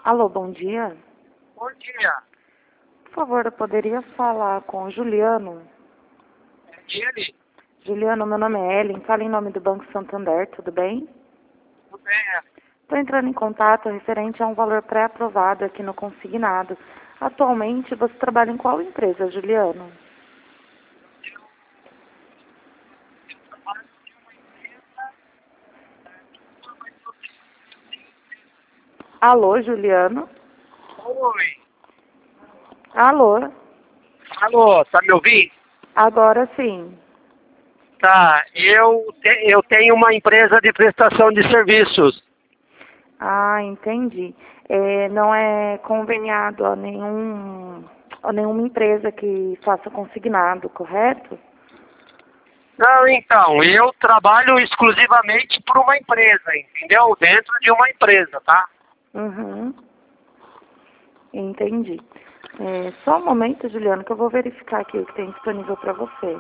Alô, bom dia. Bom dia. Por favor, eu poderia falar com o Juliano? É ele? Juliano, meu nome é Ellen, falo em nome do Banco Santander, tudo bem? Tudo bem, Estou entrando em contato referente a um valor pré-aprovado aqui no consignado. Atualmente, você trabalha em qual empresa, Juliano? Alô, Juliano? Oi. Alô? Alô, tá me ouvindo? Agora sim. Tá, eu tenho uma empresa de prestação de serviços. Ah, entendi. Não é conveniado a nenhuma empresa que faça consignado, correto? Não, então, eu trabalho exclusivamente para uma empresa, entendeu? Dentro de uma empresa, tá? Uhum, entendi. Só um momento, Juliano, que eu vou verificar aqui o que tem disponível para você.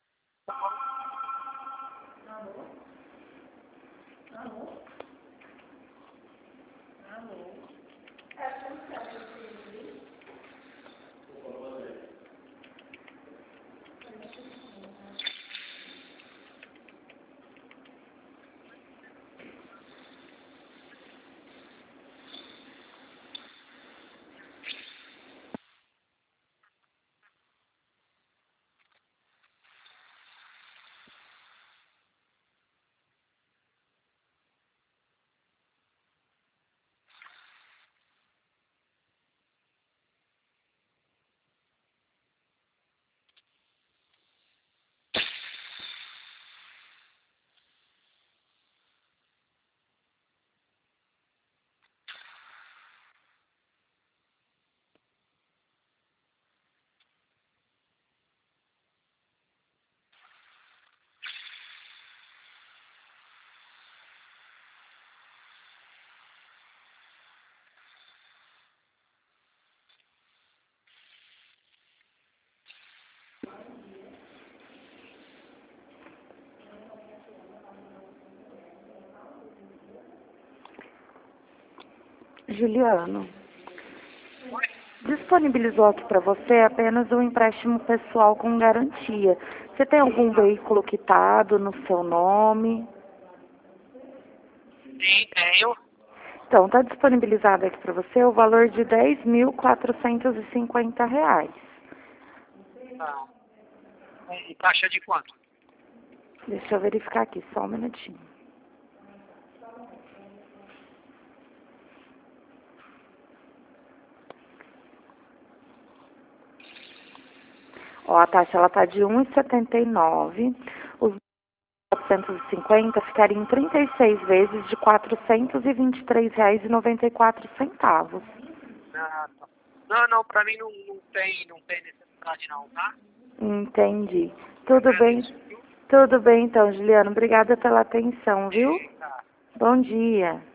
Juliano, disponibilizou aqui para você apenas um empréstimo pessoal com garantia. Você tem algum veículo quitado no seu nome? Sim, tenho. Então, está disponibilizado aqui para você o valor de R$ 10.450. Tá. Com taxa de quanto? Deixa eu verificar aqui, só um minutinho. Ó, a taxa ela tá de 1,79. Os 450 ficariam em 36 vezes de R$ 423,94. Ah, tá. Não, não, pra mim não tem necessidade não, tá? Entendi. Eu Tudo bem? agradeço, viu? Tudo bem então, Juliano. Obrigada pela atenção, viu? Sim, tá. Bom dia.